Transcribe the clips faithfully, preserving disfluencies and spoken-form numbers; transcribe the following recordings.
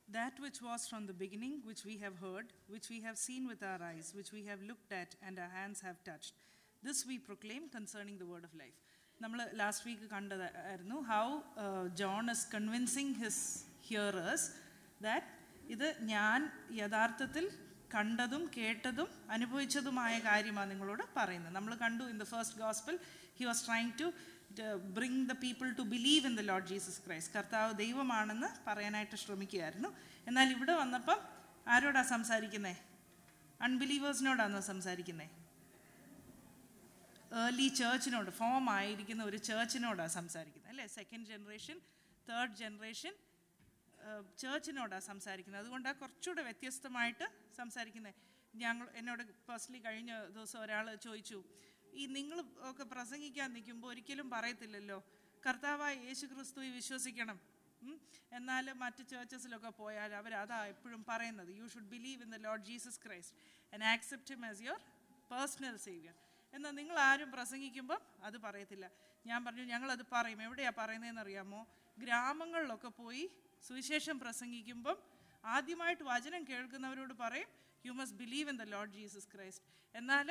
That which was from the beginning, which we have heard, which we have seen with our eyes, which we have looked at and our hands have touched. This we proclaim concerning the word of life. നമ്മൾ last week കണ്ടതായിരുന്നു how John is convincing his hearers that ഇത് ഞാൻ യഥാർത്ഥത്തിൽ കണ്ടതും കേട്ടതും അനുഭവിച്ചതുമായ കാര്യമാണ് നിങ്ങളോട് പറയുന്നത്. നമ്മൾ കണ്ടു in the first gospel he was trying to bring the people to believe in the Lord Jesus Christ. കർത്താവ് ദൈവമാണെന്ന് പറയാനായിട്ട് ശ്രമിക്കുകയായിരുന്നു. എന്നാൽ ഇവിടെ വന്നപ്പം ആരോടാ സംസാരിക്കുന്നത്? അൺബിലീവേഴ്സിനോടാണോ സംസാരിക്കുന്നത്? ഏർലി ചേർച്ചിനോട്, ഫോം ആയിരിക്കുന്ന ഒരു ചേർച്ചിനോടാണ് സംസാരിക്കുന്നത് അല്ലേ? സെക്കൻഡ് ജനറേഷൻ, തേർഡ് ജനറേഷൻ ചേർച്ചിനോടാണ് സംസാരിക്കുന്നത്. അതുകൊണ്ടാണ് കുറച്ചുകൂടെ വ്യത്യസ്തമായിട്ട് സംസാരിക്കുന്നത്. ഞങ്ങൾ എന്നോട് പേഴ്സണലി കഴിഞ്ഞ ദിവസം ഒരാൾ ചോദിച്ചു, ഈ നിങ്ങൾ ഒക്കെ പ്രസംഗിക്കാൻ നിൽക്കുമ്പോൾ ഒരിക്കലും പറയത്തില്ലല്ലോ കർത്താവായ യേശു ക്രിസ്തുവിൽ വിശ്വസിക്കണം, എന്നാൽ മറ്റ് ചേർച്ചസിലൊക്കെ പോയാൽ അവർ അതാ എപ്പോഴും പറയുന്നത്, you should believe in the Lord Jesus Christ and accept him as your personal saviour. എന്നാൽ നിങ്ങൾ ആരും പ്രസംഗിക്കുമ്പം അത് പറയത്തില്ല. ഞാൻ പറഞ്ഞു ഞങ്ങളത് പറയും. എവിടെയാണ് പറയുന്നതെന്ന് അറിയാമോ? ഗ്രാമങ്ങളിലൊക്കെ പോയി സുവിശേഷം പ്രസംഗിക്കുമ്പം ആദ്യമായിട്ട് വചനം കേൾക്കുന്നവരോട് പറയും you must believe in the Lord Jesus Christ. എന്നാൽ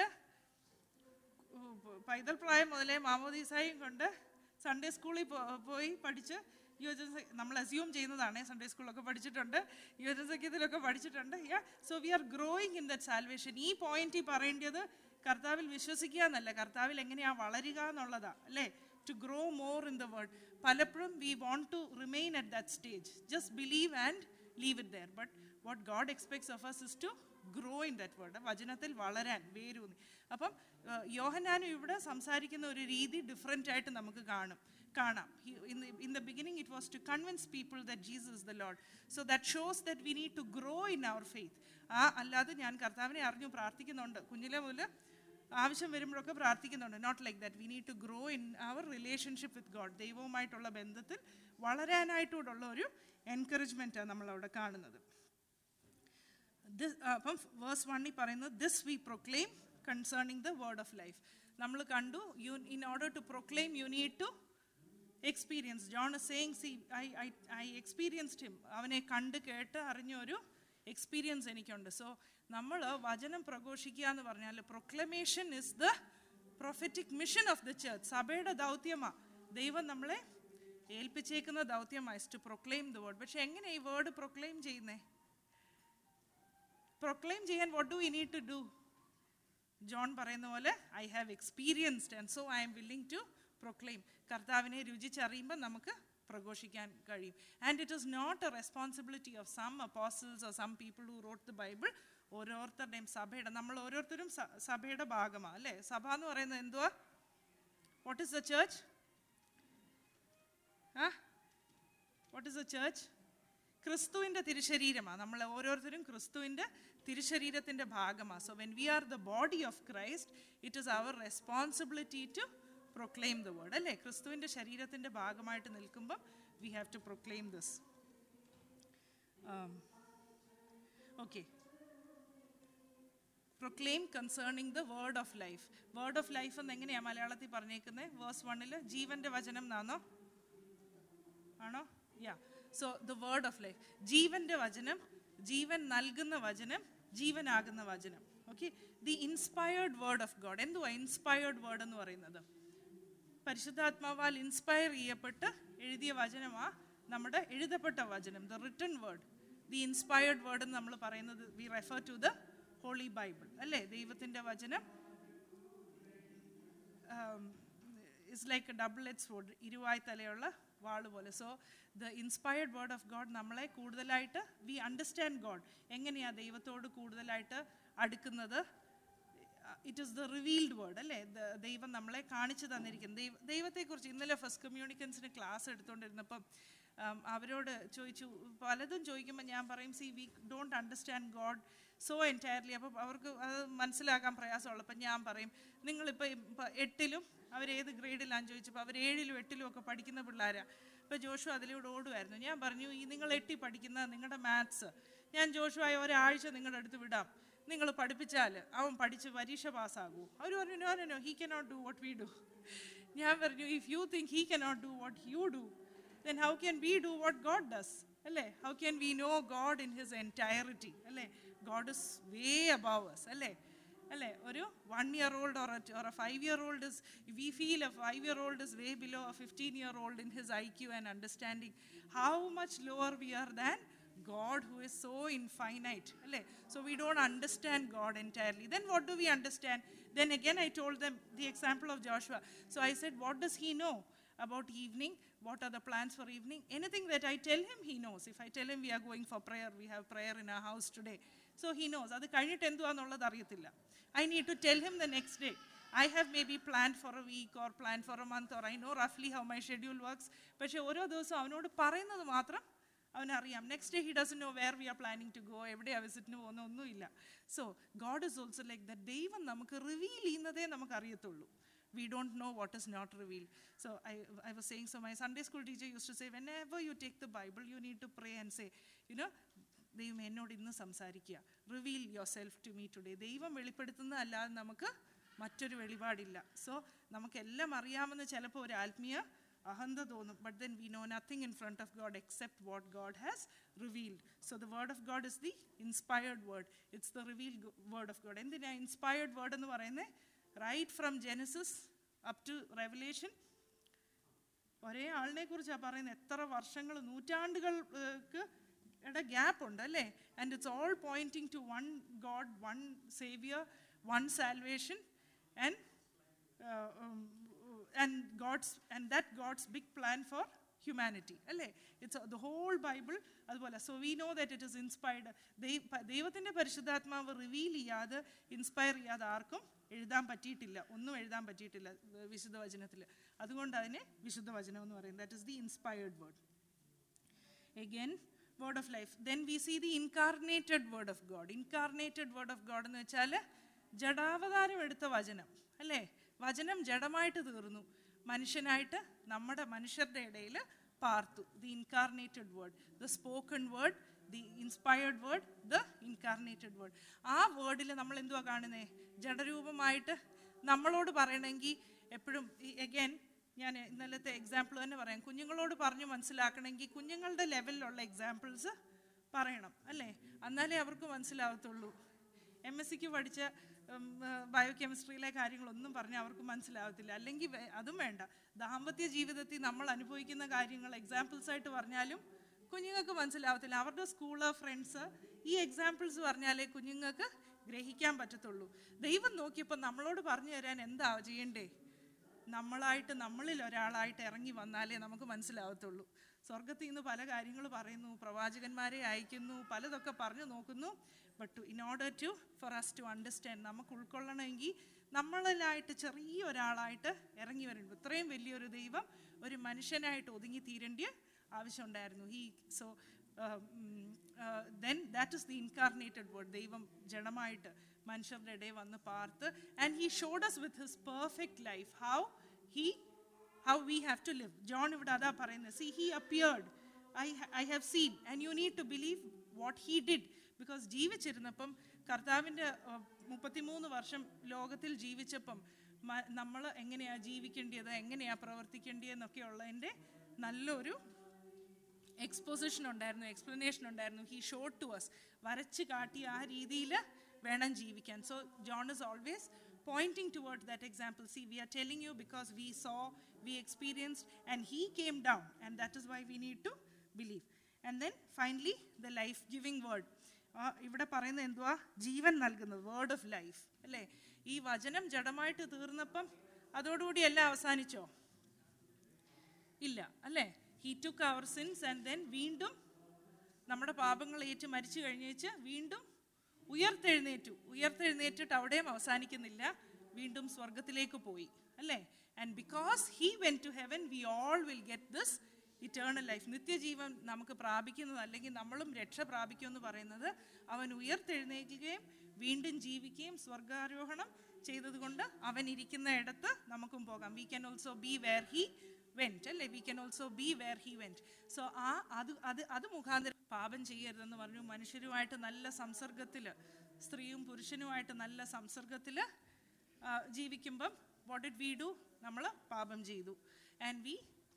പൈതൽ പ്രായം മുതലേ മാമോദീസായും കൊണ്ട് സൺഡേ സ്കൂളിൽ പോയി പഠിച്ച് യുവജന, നമ്മൾ അസ്യൂം ചെയ്യുന്നതാണ്, സൺഡേ സ്കൂളൊക്കെ പഠിച്ചിട്ടുണ്ട്, യുവജനസഖ്യത്തിലൊക്കെ പഠിച്ചിട്ടുണ്ട്. Yeah so we are growing in that salvation. ഈ പോയിന്റ് പറയേണ്ടത് കർത്താവിൽ വിശ്വസിക്കുക എന്നല്ല, കർത്താവിൽ എങ്ങനെയാണ് വളരുക എന്നുള്ളതാണ് അല്ലേ? To grow more in the word. പലപ്പോഴും we want to remain at that stage, just believe and leave it there. But what God expects of us is to grow in that word. വചനത്തിൽ വളരാൻ, വേരൂന്നി. അപ്പം യോഹന്നാനും ഇവിടെ സംസാരിക്കുന്ന ഒരു രീതി different ആയിട്ട് നമുക്ക് കാണും കാണാം. In the beginning it was to convince people that Jesus is the Lord. So that shows that we need to grow in our faith. ആ അല്ലാതെ ഞാൻ കർത്താവിനെ അറിഞ്ഞു പ്രാർത്ഥിക്കുന്നുണ്ട്, കുഞ്ഞിലെ മുതൽ ആവശ്യം വരുമ്പോഴൊക്കെ പ്രാർത്ഥിക്കുന്നുണ്ട്. Not like that. We need to grow in our relationship with God. ദൈവവുമായിട്ടുള്ള ബന്ധത്തിൽ വളരാനായിട്ടുള്ള ഒരു എൻകറേജ്മെൻറ്റാണ് നമ്മളവിടെ കാണുന്നത്. ദിസ് അപ്പം വേഴ്സ് വണ്ണിൽ പറയുന്നത് this we proclaim concerning the word of life. നമ്മൾ കണ്ടു you in order to proclaim you need to experience. John is saying see I I I experienced him. അവനെ കണ്ട് കേട്ട് അറിഞ്ഞ ഒരു എക്സ്പീരിയൻസ് എനിക്കുണ്ട്. സോ നമ്മൾ വചനം പ്രഘോഷിക്കുക എന്ന് പറഞ്ഞാൽ proclamation is the prophetic mission of the church. സഭയുടെ ദൗത്യമാണ്, ദൈവം നമ്മളെ ഏൽപ്പിച്ചേക്കുന്ന ദൗത്യമാണ്, is to proclaim the word. പക്ഷെ എങ്ങനെ ഈ വേർഡ് പ്രൊക്ലെയിം ചെയ്യുന്നേ? പ്രൊക്ലെയിം ചെയ്യാൻ what do we need to do? John പറയുന്ന പോലെ I have experienced and so I am willing to proclaim. കർത്താവിനെ രുചിച്ചറിയുമ്പോൾ നമുക്ക് പ്രഘോഷിക്കാൻ കഴിയും. And it is not a responsibility of some apostles or some people who wrote the Bible. ഓരോരുത്തരുടെയും സഭയുടെ, നമ്മൾ ഓരോരുത്തരും സഭയുടെ ഭാഗമാണ് അല്ലേ? സഭ എന്ന് പറയുന്നത് എന്തുവാ? What is the church? ആ വാട്ട് ഈസ് ദ ചർച്ച്? ക്രിസ്തുവിൻ്റെ തിരുശരീരമാണ്. നമ്മൾ ഓരോരുത്തരും ക്രിസ്തുവിൻ്റെ തിരുശരീരത്തിൻ്റെ ഭാഗമാണ്. So when we are the body of Christ it is our responsibility to proclaim the word അല്ലേ? ക്രിസ്തുവിൻ്റെ ശരീരത്തിൻ്റെ ഭാഗമായിട്ട് നിൽക്കുമ്പം we have to proclaim this. Okay, proclaim concerning the word of life. Word of life എന്ന് എങ്ങനെയാണ് മലയാളത്തിൽ പറഞ്ഞേക്കുന്നത്? Verse വണ്ണിൽ ജീവൻ്റെ വചനം എന്നാണോ? ആണോ? Yeah. So the word of life, ജീവൻ്റെ വചനം, ജീവൻ നൽകുന്ന വചനം, ജീവനാകുന്ന വചനം. Okay, the inspired word of God. എന്തുവാ ഇൻസ്പയർഡ് വേർഡ് എന്ന് പറയുന്നത്? പരിശുദ്ധാത്മാവാൽ ഇൻസ്പയർ ചെയ്യപ്പെട്ട് എഴുതിയ വചനമാണ് നമ്മുടെ എഴുതപ്പെട്ട വചനം, the written word. The inspired word എന്ന് നമ്മൾ പറയുന്നത് we refer to the Holy Bible അല്ലേ? ദൈവത്തിൻ്റെ വചനം is like a double edge sword, ഇരുവായ് തലയുള്ള വാള് പോലെ. So the inspired word of God നമ്മളെ കൂടുതലായിട്ട് വി അണ്ടർസ്റ്റാൻഡ് ഗോഡ്. എങ്ങനെയാണ് ദൈവത്തോട് കൂടുതലായിട്ട് അടുക്കുന്നത്? It is the revealed word അല്ലേ? ദൈവം നമ്മളെ കാണിച്ചു തന്നിരിക്കുന്നത്. ദൈവ ദൈവത്തെക്കുറിച്ച് ഇന്നലെ ഫസ്റ്റ് കമ്മ്യൂണിക്കൻസിന് ക്ലാസ് എടുത്തുകൊണ്ടിരുന്നപ്പം അവരോട് ചോദിച്ചു, പലതും ചോദിക്കുമ്പോൾ ഞാൻ പറയും see we don't understand God so entirely. അപ്പോൾ അവർക്ക് അത് മനസ്സിലാക്കാൻ പ്രയാസമുള്ളപ്പോൾ ഞാൻ പറയും, നിങ്ങളിപ്പോൾ ഇപ്പോൾ എട്ടിലും അവരേത് ഗ്രേഡിലാന്ന് ചോദിച്ചപ്പോൾ അവർ ഏഴിലും എട്ടിലും ഒക്കെ പഠിക്കുന്ന പിള്ളേരാണ്. ഇപ്പോൾ ജോഷു അതിലൂടെ ഓടുമായിരുന്നു. ഞാൻ പറഞ്ഞു, ഈ നിങ്ങൾ എട്ടി പഠിക്കുന്ന നിങ്ങളുടെ മാത്സ് ഞാൻ ജോഷുവായ ഒരാഴ്ച നിങ്ങളുടെ അടുത്ത് വിടാം, നിങ്ങൾ പഠിപ്പിച്ചാൽ അവൻ പഠിച്ച് പരീക്ഷ പാസ്സാകൂ. അവർ പറഞ്ഞു no no no he cannot do what we do. ഞാൻ പറഞ്ഞു, if you think he cannot do what you do then how can we do what God does? അല്ലേ? How can we know God in his entirety? അല്ലേ? God is way above us. അല്ലേ? അല്ലേ? ഒരു one year old or a, or a five year old is, we feel a five year old is way below a fifteen year old in his I Q and understanding. How much lower we are than God, who is so infinite. അല്ലേ? So we don't understand God entirely. Then what do we understand? Then again I told them the example of Joshua. So I said, what does he know about evening? What are the plans for evening? Anything that I tell him, he knows. If I tell him we are going for prayer, we have prayer in our house today. So he knows. അത് കഴിഞ്ഞിട്ട് എന്തുവാന്നുള്ളത് അറിയത്തില്ല. I need to tell him the next day. I have maybe planned for a week or planned for a month, or I know roughly how my schedule works. പക്ഷേ ഓരോ ദിവസവും അവനോട് പറയുന്നത് മാത്രം അവനറിയാം. Next day he doesn't know where we are planning to go, എവിടെയാണ് വിസിറ്റിന് പോകുന്ന ഒന്നുമില്ല. So God is also like the. ദൈവം നമുക്ക് റിവീൽ ചെയ്യുന്നതേ നമുക്ക് അറിയത്തുള്ളൂ. We don't know what is not revealed. So I, I was saying, so my Sunday school teacher used to say, whenever you take the Bible, you need to pray and say, you know, ദൈവം എന്നോട് ഇന്ന് സംസാരിക്കുക, reveal yourself to me today. ദൈവം വെളിപ്പെടുത്തുന്നത് അല്ലാതെ നമുക്ക് മറ്റൊരു വെളിപാടില്ല. So നമുക്കെല്ലാം അറിയാമെന്ന് ചിലപ്പോൾ ഒരു ആത്മീയ അഹന്ത തോന്നും. But then we know nothing in front of God except what God has revealed. So the word of God is the inspired word. It's the revealed word of God. എന്തിനാ ഇൻസ്പയർഡ് വേർഡ് എന്ന് പറയുന്നത്? Right from Genesis up to Revelation ഒരേ ആളിനെ കുറിച്ചാണ് പറയുന്നത്. എത്ര വർഷങ്ങൾ, നൂറ്റാണ്ടുകൾക്ക് ഇട ഗ്യാപ്പ് ഉണ്ട് അല്ലേ? And it's all pointing to one God, one saviour, one salvation, and and God's and that God's big plan for humanity അല്ലേ? ഇറ്റ്സ് ദ ഹോൾ ബൈബിൾ അതുപോലെ. So we know that it is inspired. ദൈവത്തിൻ്റെ പരിശുദ്ധാത്മാവ് reveal ചെയ്യാതെ, inspire ചെയ്യാതെ ആർക്കും എഴുതാൻ പറ്റിയിട്ടില്ല, ഒന്നും എഴുതാൻ പറ്റിയിട്ടില്ല വിശുദ്ധ വചനത്തിൽ. അതുകൊണ്ട് അതിനെ വിശുദ്ധ വചനം എന്ന് പറയും. That is the inspired word. Again word of life. Then we see the incarnated word of God. Incarnated word of God എന്ന് വെച്ചാൽ ജഡാവതാരം എടുത്ത വചനം അല്ലേ? വചനം ജഡമായിട്ട് തീർന്നു, മനുഷ്യനായിട്ട് നമ്മുടെ മനുഷ്യരുടെ ഇടയിൽ പാർത്തു. The incarnated word, the spoken word, the inspired word, the incarnated word. ആ വേർഡിൽ നമ്മൾ എന്തുവാ കാണുന്നത്? ജഡരൂപമായിട്ട് നമ്മളോട് പറയണമെങ്കിൽ എപ്പോഴും എഗെയിൻ ഞാൻ ഇന്നലത്തെ എക്സാമ്പിൾ തന്നെ പറയാം. കുഞ്ഞുങ്ങളോട് പറഞ്ഞു മനസ്സിലാക്കണമെങ്കിൽ കുഞ്ഞുങ്ങളുടെ ലെവലിലുള്ള എക്സാമ്പിൾസ് പറയണം അല്ലേ? എന്നാലേ അവർക്ക് മനസ്സിലാവത്തുള്ളൂ. എം എസ് സിക്ക് പഠിച്ച ബയോ കെമിസ്ട്രിയിലെ കാര്യങ്ങളൊന്നും പറഞ്ഞാൽ അവർക്ക് മനസ്സിലാവത്തില്ല. അല്ലെങ്കിൽ അതും വേണ്ട, ദാമ്പത്യ ജീവിതത്തിൽ നമ്മൾ അനുഭവിക്കുന്ന കാര്യങ്ങൾ എക്സാമ്പിൾസായിട്ട് പറഞ്ഞാലും കുഞ്ഞുങ്ങൾക്ക് മനസ്സിലാവത്തില്ല. അവരുടെ സ്കൂള്, ഫ്രണ്ട്സ് ഈ എക്സാമ്പിൾസ് പറഞ്ഞാലേ കുഞ്ഞുങ്ങൾക്ക് ഗ്രഹിക്കാൻ പറ്റത്തുള്ളൂ. ദൈവം നോക്കിയപ്പോൾ നമ്മളോട് പറഞ്ഞു തരാൻ എന്താ ചെയ്യണ്ടേ? നമ്മളായിട്ട്, നമ്മളിൽ ഒരാളായിട്ട് ഇറങ്ങി വന്നാലേ നമുക്ക് മനസ്സിലാവത്തുള്ളൂ. സ്വർഗത്തിൽ നിന്ന് പല കാര്യങ്ങൾ പറയുന്നു, പ്രവാചകന്മാരെ അയക്കുന്നു, പലതൊക്കെ പറഞ്ഞു നോക്കുന്നു. But in order to for us to understand, നമുക്ക് ഉൾക്കൊള്ളണമെങ്കിൽ നമ്മളിലായിട്ട് ചെറിയ ഒരാളായിട്ട് ഇറങ്ങി വരണം. ഇത്രയും വലിയൊരു ദൈവം ഒരു മനുഷ്യനായിട്ട് ഒതുങ്ങി തീരേണ്ട ആവശ്യമുണ്ടായിരുന്നു. He so then that is the incarnated word. ദൈവം ജഡമായിട്ട് മനുഷ്യരുടെ ഇടയിൽ വന്ന് പാർത്ത്, and he showed us with his perfect life how he how we have to live. John ഇവിടെ അതാ പറയുന്നത്. See, he appeared, I I have seen, and you need to believe what he did. Because ജീവിച്ചിരുന്നപ്പം കർത്താവിൻ്റെ മുപ്പത്തിമൂന്ന് വർഷം ലോകത്തിൽ ജീവിച്ചപ്പം നമ്മൾ എങ്ങനെയാണ് ജീവിക്കേണ്ടത്, എങ്ങനെയാണ് പ്രവർത്തിക്കേണ്ടതെന്നൊക്കെ ഉള്ളതിൻ്റെ നല്ലൊരു എക്സ്പോസിഷൻ ഉണ്ടായിരുന്നു, എക്സ്പ്ലനേഷൻ ഉണ്ടായിരുന്നു. ഹി ഷോഡ് ടു അസ്, വരച്ച് കാട്ടി ആ രീതിയിൽ വേണം ജീവിക്കാൻ. So John is always pointing towards that example. See, we are telling you because we saw, we experienced, and he came down, and that is why we need to believe. And then finally the life giving word. ഇവിടെ പറയുന്നത് എന്തുവാ? ജീവൻ നൽകുന്നത്, word of life അല്ലേ? ഈ വചനം ജഡമായിട്ട് തീർന്നപ്പം അതോടുകൂടി എല്ലാം അവസാനിച്ചോ? ഇല്ല അല്ലേ? He took our sins and then വീണ്ടും നമ്മുടെ പാപങ്ങൾ ഏറ്റു മരിച്ചു കഴിഞ്ഞേച്ച് വീണ്ടും ഉയർത്തെഴുന്നേറ്റു. ഉയർത്തെഴുന്നേറ്റിട്ട് അവിടെയും അവസാനിക്കുന്നില്ല, വീണ്ടും സ്വർഗത്തിലേക്ക് പോയി അല്ലേ? And because he went to heaven we all will get this eternal life. നിത്യജീവൻ നമുക്ക് പ്രാപിക്കുന്നത്, അല്ലെങ്കിൽ നമ്മളും രക്ഷ പ്രാപിക്കുമെന്ന് പറയുന്നത് അവൻ ഉയർത്തെഴുന്നേൽക്കുകയും വീണ്ടും ജീവിക്കുകയും സ്വർഗാരോഹണം ചെയ്തതുകൊണ്ട് അവൻ ഇരിക്കുന്ന ഇടത്ത് നമുക്കും പോകാം. We can also be where he went അല്ലേ? We can also be where he went. So ആ അത് അത് അത് മുഖാന്തരം പാപം ചെയ്യരുതെന്ന് പറഞ്ഞു. മനുഷ്യരുമായിട്ട് നല്ല സംസർഗത്തിൽ, സ്ത്രീയും പുരുഷനുമായിട്ട് നല്ല സംസർഗത്തിൽ ജീവിക്കുമ്പം വാട്ട് ഡിഡ് വി ഡു? നമ്മൾ പാപം ചെയ്തു. ആൻഡ് വി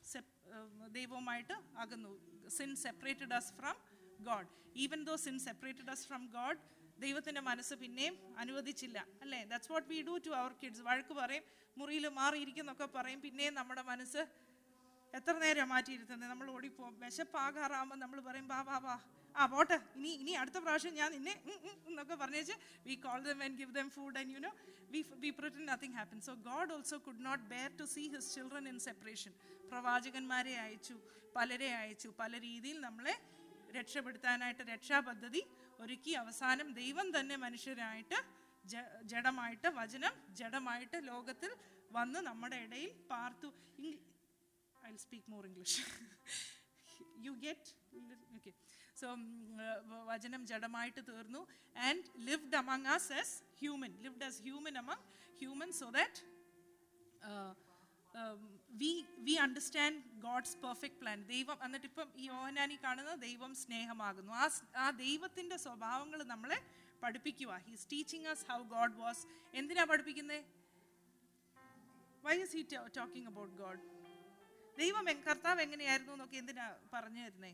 ദൈവവുമായിട്ട് അകന്നു. Sin separated us from God. Even though sin separated us from God, ദൈവത്തിൻ്റെ മനസ്സ് പിന്നെയും അനുവദിച്ചില്ല, അല്ലേ? That's what we do to our kids. വഴക്ക് പറയും, മുറിയിൽ മാറിയിരിക്കുന്നൊക്കെ പറയും, പിന്നെയും നമ്മുടെ മനസ്സ് എത്ര നേരം മാറ്റിയിരുത്തുന്നത്? നമ്മൾ ഓടിപ്പോവും. വിശപ്പാകാറാകുമ്പോൾ നമ്മൾ പറയും, ബാ ബാ ബാ ആ പോട്ടെ, ഇനി ഇനി അടുത്ത പ്രാവശ്യം ഞാൻ നിന്നെ എന്നൊക്കെ പറഞ്ഞേച്ച് we call them and give them food and you know we we pretend nothing happen. So God also could not bear to see his children in separation. പ്രവാചകന്മാരെ അയച്ചു, പലരെ അയച്ചു, പല രീതിയിൽ നമ്മളെ രക്ഷപ്പെടുത്താനായിട്ട് രക്ഷാപദ്ധതി ഒരുക്കി. അവസാനം ദൈവം തന്നെ മനുഷ്യരായിട്ട് ജഡമായിട്ട്, വചനം ജഡമായിട്ട് ലോകത്തിൽ വന്ന് നമ്മുടെ ഇടയിൽ പാർത്തു. I'll speak more English. You get? Okay. So, വചനം ജഡമായിട്ട് തീർന്നു and lived among us as human, lived as human among humans so that uh, um, we we understand God's perfect plan. ദൈവം എന്നിട്ട് ഇപ്പം ഈ യോഹന്നാനി കാണുന്ന ദൈവം സ്നേഹമാകുന്നു. ആ ആ ദൈവത്തിൻ്റെ സ്വഭാവങ്ങൾ നമ്മളെ പഠിപ്പിക്കുക. He's teaching us how God was. എന്തിനാ പഠിപ്പിക്കുന്നത്? Why is he talking about God? ദൈവം കർത്താവ് എങ്ങനെയായിരുന്നു എന്നൊക്കെ എന്തിനാ പറഞ്ഞു തരുന്നേ?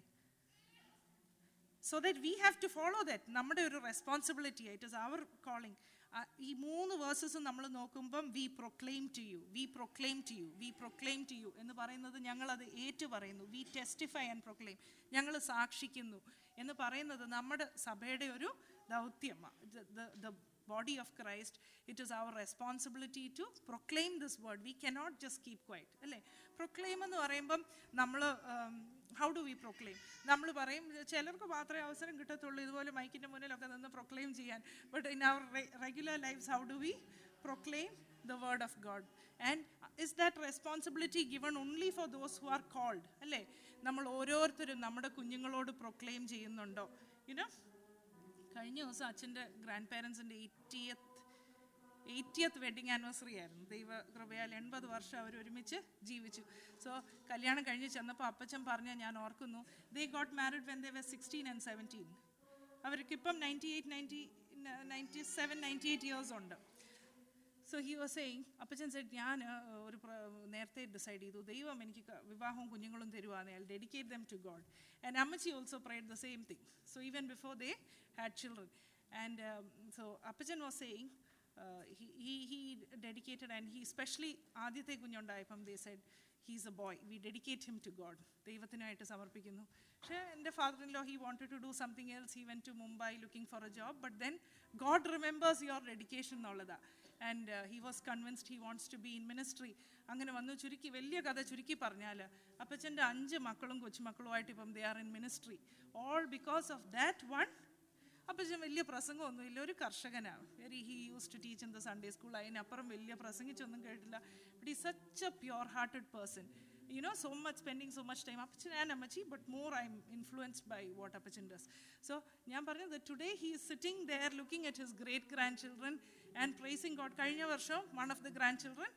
So that we have to follow that. നമ്മുടെ ഒരു responsibility, it is our calling. ഈ മൂന്ന് വേഴ്സസും നമ്മൾ നോക്കുമ്പം we proclaim to you, we proclaim to you, we proclaim to you എന്ന് പറയുന്നത് ഞങ്ങളത് ഏറ്റു പറയുന്നു. വി ടെസ്റ്റിഫൈ ആൻഡ് പ്രൊക്ലെയിം, ഞങ്ങൾ സാക്ഷിക്കുന്നു എന്ന് പറയുന്നത് നമ്മുടെ സഭയുടെ ഒരു ദൗത്യമാണ്. The body of Christ, it is our responsibility to proclaim this word. We cannot just keep quiet, അല്ലേ? പ്രൊക്ലെയിം എന്ന് പറയുമ്പം നമ്മൾ ഹൗ ഡു വി പ്രൊക്ലെയിം? നമ്മൾ പറയും ചിലർക്ക് മാത്രമേ അവസരം കിട്ടത്തുള്ളൂ ഇതുപോലെ മൈക്കിൻ്റെ മുന്നിലൊക്കെ നിന്ന് പ്രൊക്ലെയിം ചെയ്യാൻ. But in our regular lives how do we proclaim the word of God? And is that responsibility given only for those who are called? അല്ലേ? നമ്മൾ ഓരോരുത്തരും നമ്മുടെ കുഞ്ഞുങ്ങളോട് പ്രൊക്ലെയിം ചെയ്യുന്നുണ്ടോ? യുനോ, കഴിഞ്ഞ ദിവസം അച്ഛൻ്റെ ഗ്രാൻഡ് പേരൻസിൻ്റെ എയ്റ്റിയത്ത് എയ്റ്റിയത്ത് വെഡിങ് ആനിവേഴ്സറി ആയിരുന്നു. ദൈവ കൃപയാൽ എൺപത് വർഷം അവർ ഒരുമിച്ച് ജീവിച്ചു. സോ കല്യാണം കഴിഞ്ഞ് ചെന്നപ്പോൾ അപ്പച്ചൻ പറഞ്ഞ ഞാൻ ഓർക്കുന്നു, they got married when they were sixteen and seventeen. അവർക്കിപ്പം ninety eight ninety ninety seven ninety eight years ഉണ്ട്. സോ ഹി വാസ് സെയിങ്, അപ്പച്ചൻ സെഡ്, ഞാൻ ഒരു നേരത്തെ ഡിസൈഡ് ചെയ്തു, ദൈവം എനിക്ക് വിവാഹവും കുഞ്ഞുങ്ങളും തരുവാണ്, I will dedicate them to God. And അമ്മച്ചി also prayed the same thing. So even before they had children. And so അപ്പച്ചൻ was saying he he he dedicated, and he especially ആദ്യത്തെ കുഞ്ഞുണ്ടായപ്പം they said he's a boy, we dedicate him to God, ദൈവത്തിനായിട്ട് സമർപ്പിക്കുന്നു. പക്ഷേ എൻ്റെ father-in-law, he wanted to do something else. He went to Mumbai looking for a job, but then God remembers your dedication എന്നുള്ളതാ. And uh, he was convinced he wants to be in ministry. അങ്ങനെ വന്നു. ചുരുക്കി വലിയ കഥ ചുരുക്കി പറഞ്ഞാൽ അപ്പച്ചൻ്റെ അഞ്ച് മക്കളും കൊച്ചുമക്കളുമായിട്ട് ഇപ്പം they are in ministry, all because of that one. അപ്പച്ചൻ വലിയ പ്രസംഗമൊന്നുമില്ല, ഒരു കർഷകനാണ്. Very he use to teach in the Sunday school. അതിനപ്പുറം വലിയ പ്രസംഗിച്ചൊന്നും കേട്ടില്ല. ബട്ട് ഈ such a pure hearted person, you know, so much spending so much time. അപ്പച്ചൻ ആൻഡ് അമ്മച്ചി, but more I am influenced by what അപ്പച്ചൻ does. So ഞാൻ പറഞ്ഞത്, today he is sitting there looking at his great grand children and praising God. കഴിഞ്ഞ വർഷം one of the grand children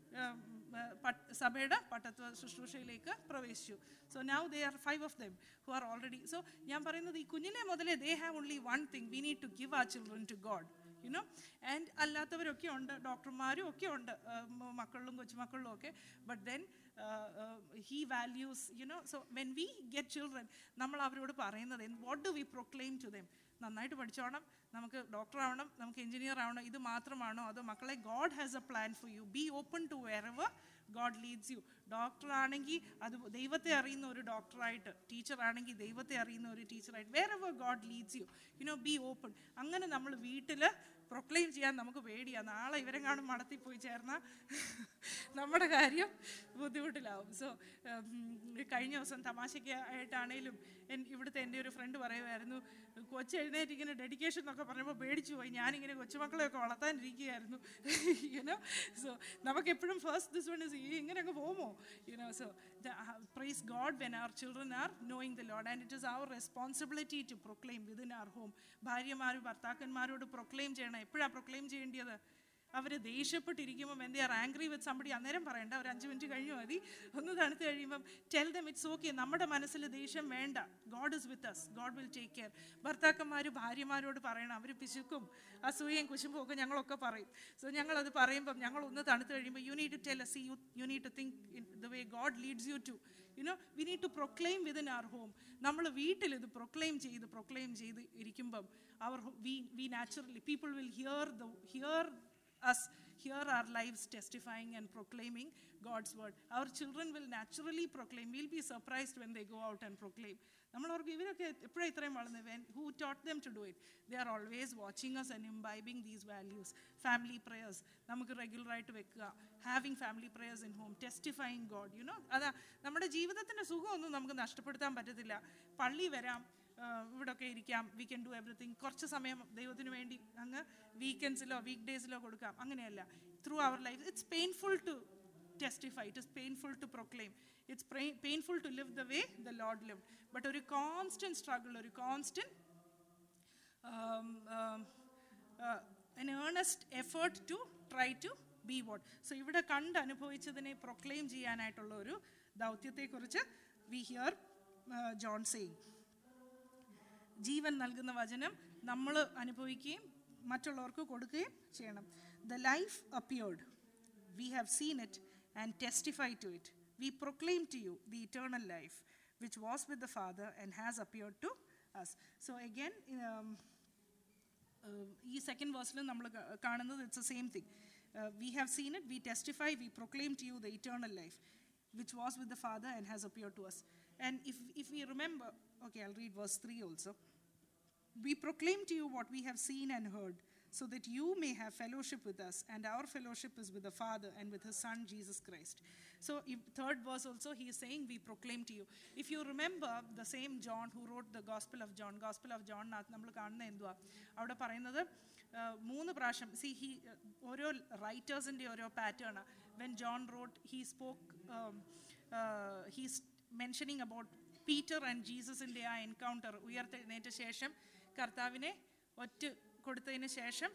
സഭയുടെ പട്ടത്വ ശുശ്രൂഷയിലേക്ക് പ്രവേശിച്ചു. So now they are five of them who are already. So ഞാൻ പറയുന്നത്, ഈ കുഞ്ഞിലെ മുതലേ they have only one thing, we need to give our children to God, you know. And അല്ലാത്തവരൊക്കെ ഉണ്ട്, ഡോക്ടർമാരും ഒക്കെ ഉണ്ട്, മക്കളിലും കൊച്ചുമക്കളിലും ഒക്കെ. But then he values, you know. So when we get children, നമ്മൾ അവരോട് പറയുന്നത്, what do we proclaim to them? നന്നായിട്ട് പഠിച്ചോണം, നമുക്ക് ഡോക്ടർ ആവണം, നമുക്ക് എഞ്ചിനീയർ ആവണം, ഇത് മാത്രമാണോ? അതോ മക്കളെ, God has a plan for you, be open to wherever God leads you. Doctor ആണെങ്കിൽ അത് ദൈവത്തെ അറിയുന്ന ഒരു ഡോക്ടറായിട്ട്, ടീച്ചർ ആണെങ്കിൽ ദൈവത്തെ അറിയുന്ന ഒരു ടീച്ചറായിട്ട്, wherever God leads you, you know, be open. അങ്ങനെ നമ്മൾ വീട്ടിൽ പ്രൊക്ലെയിം ചെയ്യാൻ നമുക്ക് പേടിയാണ്. നാളെ ഇവരെ കാണും മടത്തിൽ പോയി ചേർന്നാൽ നമ്മുടെ കാര്യം ബുദ്ധിമുട്ടിലാവും. സോ കഴിഞ്ഞ ദിവസം തമാശയ്ക്ക് ആയിട്ടാണേലും ഇവിടുത്തെ എൻ്റെ ഒരു ഫ്രണ്ട് പറയുമായിരുന്നു, കൊച്ചു എഴുന്നേറ്റ് ഇങ്ങനെ ഡെഡിക്കേഷൻ എന്നൊക്കെ പറഞ്ഞപ്പോൾ പേടിച്ചു പോയി, ഞാനിങ്ങനെ കൊച്ചുമക്കളെയൊക്കെ വളർത്താനിരിക്കുകയായിരുന്നു, യുനോ. സോ നമുക്കെപ്പോഴും ഫസ്റ്റ് ദിസ് വൺ ഇസ് ഇങ്ങനെയൊക്കെ പോകുമോ, you know. So praise God when our children are knowing the Lord, and it is our responsibility to proclaim within our home. ഭാര്യമാരും ഭർത്താക്കന്മാരോട് പ്രൊക്ലെയിം ചെയ്യണം. എപ്പോഴാണ് പ്രൊക്ലെയിം ചെയ്യേണ്ടത്? അവർ ദേഷ്യപ്പെട്ടിരിക്കുമ്പം when they are angry with somebody അന്നേരം പറയണ്ട, ഒരു അഞ്ച് മിനിറ്റ് കഴിഞ്ഞു മതി. ഒന്ന് തണുത്ത് കഴിയുമ്പം tell them it's okay. നമ്മുടെ മനസ്സിൽ ദേഷ്യം വേണ്ട. God is with us. God will take care. ഭർത്താക്കന്മാർ ഭാര്യമാരോട് പറയണം, അവർ പിശുക്കും അസൂയയും കുശുമ്പും ഒക്കെ ഞങ്ങളൊക്കെ പറയും. സോ ഞങ്ങളത് പറയുമ്പം ഞങ്ങൾ ഒന്ന് തണുത്ത് കഴിയുമ്പോൾ you need to tell us, see, you, you need to think in the way God leads you to. You know, we need to proclaim within our home. നമ്മൾ വീട്ടിൽ ഇത് പ്രൊക്ലെയിം ചെയ്ത് പ്രൊക്ലെയിം ചെയ്ത് ഇരിക്കുമ്പം our we we naturally people will hear the hear us hear our lives testifying and proclaiming God's word. Our children will naturally proclaim. We'll be surprised when they go out and proclaim. നമ്മളവർക്ക് ഇവരൊക്കെ എപ്പോഴാണ് ഇത്രയും വളർന്നത്? when who taught them to do it? They are always watching us and imbibing these values. Family prayers നമുക്ക് regular ആയിട്ട് വെക്കുക, having family prayers in home, testifying God, you know. അതാ നമ്മുടെ ജീവിതത്തിൻ്റെ സുഖമൊന്നും നമുക്ക് നഷ്ടപ്പെടുത്താൻ പറ്റത്തില്ല. പള്ളി വരാം, ഇവിടെയൊക്കെ ഇരിക്കാം, വി ക്യാൻ ഡു എവറിത്തിങ്, കുറച്ച് സമയം ദൈവത്തിന് വേണ്ടി അങ്ങ് വീക്കെൻഡ്സിലോ വീക്ക് ഡേയ്സിലോ കൊടുക്കാം. അങ്ങനെയല്ല. Through our life it's painful to testify, it is painful to proclaim, it's pra- painful to live the way the Lord lived, but a constant struggle, a constant um, um, uh, an earnest effort to try to be what. So ഇവിടെ കണ്ട് അനുഭവിച്ചതിനെ proclaim ചെയ്യാനായിട്ടുള്ള ഒരു ദൗത്യത്തെക്കുറിച്ച് we hear uh, John saying, ജീവൻ നൽകുന്ന വചനം നമ്മൾ അനുഭവിക്കുകയും മറ്റുള്ളവർക്ക് കൊടുക്കുകയും ചെയ്യണം. The life appeared, we have seen it and testify to it. We proclaim to you the eternal life which was with the Father and has appeared to us. So again, um, uh, ഈ second verse നമ്മൾ കാണുന്നത് it's the same thing. Uh, we have seen it, we testify, we proclaim to you the eternal life which was with the Father and has appeared to us. And if if we remember, okay, I'll read verse three also. We proclaim to you what we have seen and heard, so that you may have fellowship with us, and our fellowship is with the Father and with his Son Jesus Christ. So if third verse also he is saying we proclaim to you. If you remember the same John who wrote the Gospel of John, Gospel of John നമ്മൾ കാണുന്ന എന്തുവാ അവിടെ പറയുന്നത്? മൂന്ന് പ്രാവശ്യം see he ഓരോ റൈറ്റേഴ്സിൻ്റെ ഓരോ pattern. when John wrote, he spoke um, uh, he's mentioning about Peter and Jesus in their encounter. ഉയർത്തെഴുന്നേറ്റ ശേഷം കർത്താവിനെ ഒറ്റ കൊടുത്തതിന് ശേഷം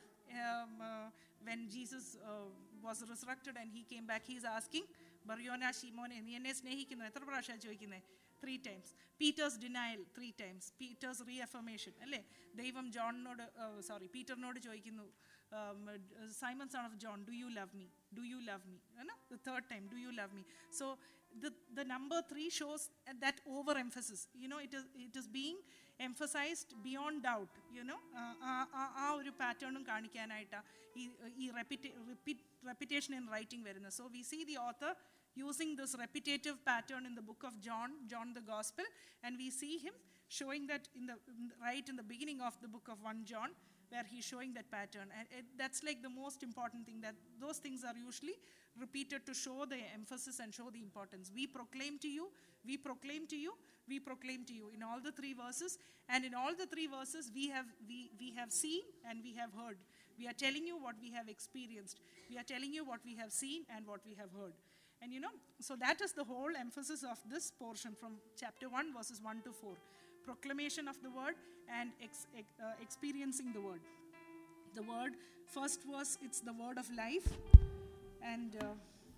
when Jesus uh, was resurrected and he came back, he is asking, ബർയോന ശിമോനെ നീ എന്നെ സ്നേഹിക്കുന്നു? എത്ര പ്രാവശ്യമാണ് ചോദിക്കുന്നത്? Three times. Peter's denial three times. Peter's reaffirmation അല്ലേ? ദൈവം ജോണിനോട് സോറി പീറ്ററിനോട് ചോദിക്കുന്നു, Simon son of John, do you love me? Do you love me? No? The third time, do you love me? So the the number three shows that overemphasis. You know, it is it is being emphasized beyond doubt. You know, ആ ഒരു പാറ്റേണും കാണിക്കാനായിട്ടാണ് ഈ ഈ റെപ്പിറ്റേ repeat repetition in writing വരുന്നത്. So we see the author using this repetitive pattern in the book of John, John the Gospel, and we see him showing that in the right in the beginning of the book of First John, where he's showing that pattern. And it, that's like the most important thing, that those things are usually repeated to show the emphasis and show the importance. We proclaim to you, we proclaim to you, we proclaim to you in all the three verses. And in all the three verses we have we we have seen and we have heard. We are telling you what we have experienced. We are telling you what we have seen and what we have heard. And you know, so that is the whole emphasis of this portion from chapter one verses one to four. Proclamation of the word and ex, ex, uh, experiencing the word. The word, first verse, it's the word of life. And uh,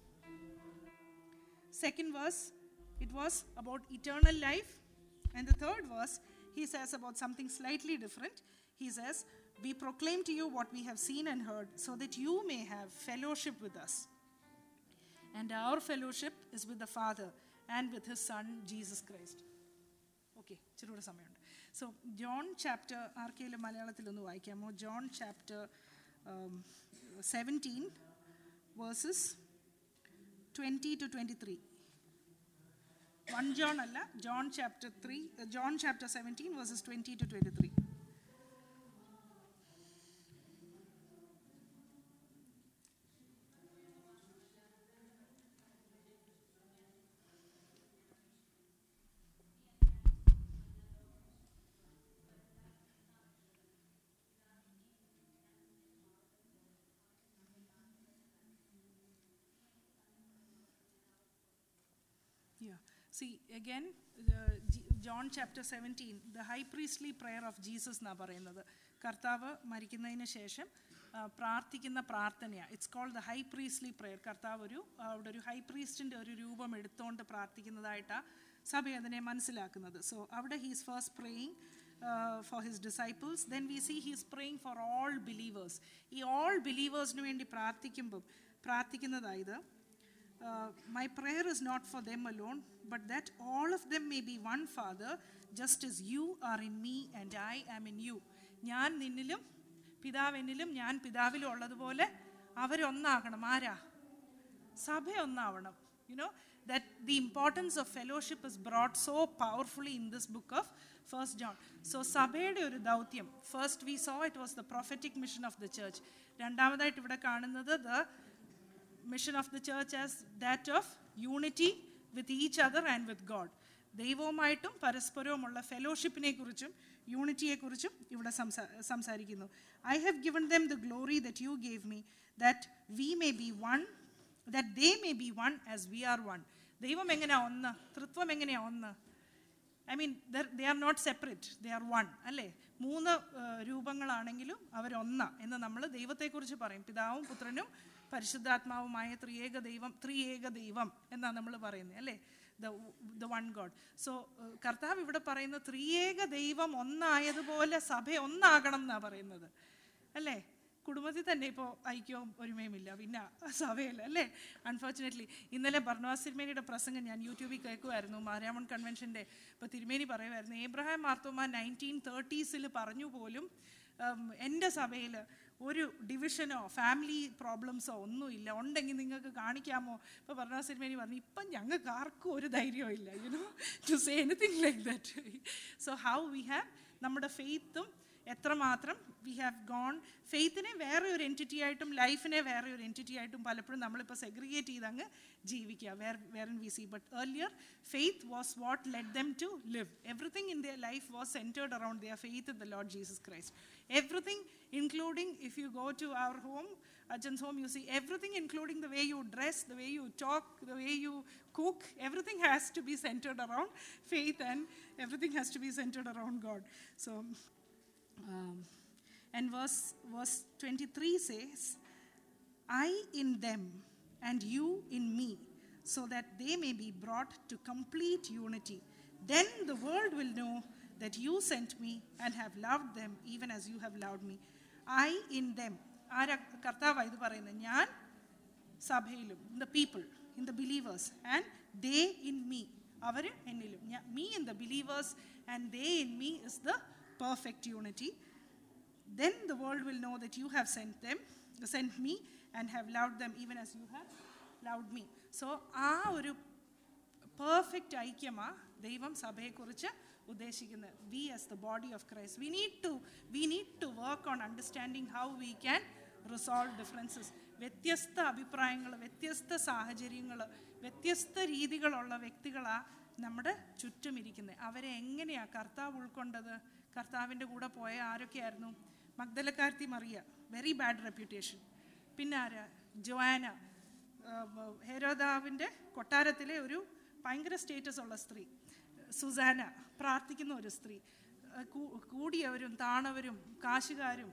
second verse, it was about eternal life. And the third verse, he says about something slightly different. He says, we proclaim to you what we have seen and heard, so that you may have fellowship with us. And our fellowship is with the Father and with his Son, Jesus Christ. Okay, ചെറുകൂടെ സമയമുണ്ട്. So, John chapter, ആർക്കെങ്കിലും മലയാളത്തിൽ ഒന്ന് വായിക്കാമോ? John chapter um, seventeen, verses twenty to twenty-three. First John അല്ല, John chapter three, uh, John chapter seventeen, verses twenty to twenty-three. Yeah. See, again, the John chapter seventeen, the high priestly prayer of Jesus എന്നാ പറയുന്നത്. കർത്താവ് മരിക്കുന്നതിന് ശേഷം പ്രാർത്ഥിക്കുന്ന പ്രാർത്ഥനയാണ്. It's called the high priestly prayer. കർത്താവ് ഒരു അവിടെ ഒരു ഹൈ പ്രീസ്റ്റിൻ്റെ ഒരു രൂപം എടുത്തുകൊണ്ട് പ്രാർത്ഥിക്കുന്നതായിട്ടാണ് സഭ അതിനെ മനസ്സിലാക്കുന്നത്. സോ അവിടെ he's first praying for his disciples. Then we see he's praying for all believers. ഈ ഓൾ ബിലീവേഴ്സിന് വേണ്ടി പ്രാർത്ഥിക്കുമ്പം പ്രാർത്ഥിക്കുന്നതായത് my prayer is not for them alone, but that all of them may be one Father, just as you are in me and I am in you. ഞാൻ നിന്നിലും പിതാവ് എന്നിലും ഞാൻ പിതാവിലും ഉള്ളതുപോലെ അവരൊന്നാകണം. ആരാ? സഭ ഒന്നാവണം. You know that the importance of fellowship is brought so powerfully in this book of First John. So സഭയുടെ ഒരു ദൗത്യം, first we saw it was the prophetic mission of the church. രണ്ടാമതായിട്ട് ഇവിടെ കാണുന്നത് the mission of the church as that of unity with each other and with God. ദൈവവുമായിട്ടും പരസ്പരവുമുള്ള ഫെലോഷിപ്പിനെ കുറിച്ചും യൂണിറ്റിയെക്കുറിച്ചും ഇവിടെ സംസാ സംസാരിക്കുന്നു. I have given them the glory that you gave me, that we may be one, that they may be one as we are one. ദൈവം എങ്ങനെയാ ഒന്ന്? തൃത്വം എങ്ങനെയാ ഒന്ന്? I mean they are not separate, they are one. അല്ലേ? മൂന്ന് രൂപങ്ങളാണെങ്കിലും അവരൊന്ന എന്ന് നമ്മൾ ദൈവത്തെക്കുറിച്ച് പറയും. പിതാവും പുത്രനും പരിശുദ്ധാത്മാവുമായ ത്രിയേക ദൈവം, ത്രിയേക ദൈവം എന്നാണ് നമ്മൾ പറയുന്നത്. അല്ലേ? The the one God. So കർത്താവ് ഇവിടെ പറയുന്ന ത്രിയേക ദൈവം ഒന്നായതുപോലെ സഭ ഒന്നാകണം എന്നാണ് പറയുന്നത്. അല്ലേ? കുടുംബത്തിൽ തന്നെ ഇപ്പോൾ ഐക്യവും ഒരുമയുമില്ല, പിന്നെ സഭയിൽ. അല്ലേ? അൺഫോർച്ചുനേറ്റ്ലി ഇന്നലെ ബർണവാസ് തിരുമേനിയുടെ പ്രസംഗം ഞാൻ യൂട്യൂബിൽ കേൾക്കുമായിരുന്നു, മാരാമൺ കൺവെൻഷൻ്റെ. ഇപ്പോൾ തിരുമേനി പറയുമായിരുന്നു, ഏബ്രഹാം മാർത്തോമ നയൻറ്റീൻ തേർട്ടീസിൽ പറഞ്ഞു പോലും എൻ്റെ സഭയിൽ ഒരു ഡിവിഷനോ ഫാമിലി പ്രോബ്ലംസോ ഒന്നുമില്ല, ഉണ്ടെങ്കിൽ നിങ്ങൾക്ക് കാണിക്കാമോ? ഇപ്പോൾ ബർണവാസ് തിരുമേനി പറഞ്ഞു, ഇപ്പം ഞങ്ങൾക്ക് ആർക്കും ഒരു ധൈര്യവും ഇല്ല, you know to say anything like that. So how we have നമ്മുടെ ഫെയ്ത്തും എത്രമാത്രം വി ഹാവ് ഗോൺ, ഫെയ്ത്തിനെ വേറെ ഒരു എൻറ്റിറ്റി ആയിട്ടും ലൈഫിനെ വേറെ ഒരു എൻറ്റിറ്റി ആയിട്ടും പലപ്പോഴും നമ്മളിപ്പോൾ സെഗ്രിഗേറ്റ് ചെയ്ത് അങ്ങ് ജീവിക്കുക. Where where we see but earlier faith was what led them to live. Everything in their life was centred around their faith in the Lord Jesus Christ. Everything, including if you go to our home, Ajjan's home, you see everything, including the way you dress, the way you talk, the way you cook, everything has to be centered around faith, and everything has to be centered around God. So, um, and verse verse twenty-three says, I in them and you in me, so that they may be brought to complete unity. Then the world will know that you sent me and have loved them even as you have loved me. I in them. ആരാ കർത്താവാണ് ഇത് പറയുന്നത്? ഞാൻ സഭയിലും, in the people, in the believers, and they in me, അവർ എന്നിലും. Me in the believers and they in me is the perfect unity. Then the world will know that you have sent them, sent me and have loved them even as you have loved me. So ആ ഒരു perfect ഐക്യമാണ് ദൈവം സഭയെക്കുറിച്ച് ഉദ്ദേശിക്കുന്നത്. We as the body of Christ, we need to we need to work on understanding how we can resolve differences. വ്യത്യസ്ത അഭിപ്രായങ്ങൾ, വ്യത്യസ്ത സാഹചര്യങ്ങൾ, വ്യത്യസ്ത രീതികളുള്ള വ്യക്തികളാണ് നമ്മുടെ ചുറ്റും ഇരിക്കുന്നത്. അവരെ എങ്ങനെയാണ് കർത്താവ് ഉൾക്കൊണ്ടത്? കർത്താവിൻ്റെ കൂടെ പോയ ആരൊക്കെയായിരുന്നു? മഗ്ദലക്കാരത്തി മറിയ, വെരി ബാഡ് റെപ്യൂട്ടേഷൻ. പിന്നെ ആരാ? ജോയാന, ഹെരോദാവിൻ്റെ കൊട്ടാരത്തിലെ ഒരു ഭയങ്കര സ്റ്റേറ്റസ് ഉള്ള സ്ത്രീ. സുസാന, പ്രാർത്ഥിക്കുന്ന ഒരു സ്ത്രീ. കൂടിയവരും താണവരും കാശുകാരും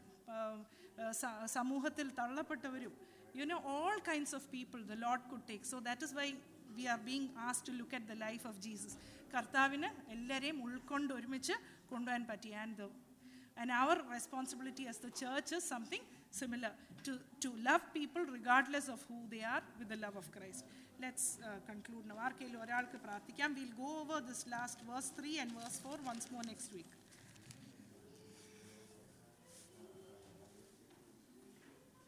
സമൂഹത്തിൽ തള്ളപ്പെട്ടവരും, you know all kinds of people the Lord could take. So that is why we are being asked to look at the life of Jesus. കർത്താവിന് എല്ലാവരെയും ഉൾക്കൊണ്ട് ഒരുമിച്ച് കൊണ്ടുപോകാൻ പറ്റി. And the and our responsibility as the church is something similar, to to love people regardless of who they are with the love of Christ. Let's uh, conclude now. Arkelu oralku prarthikam. We'll go over this last verse three and verse four once more next week.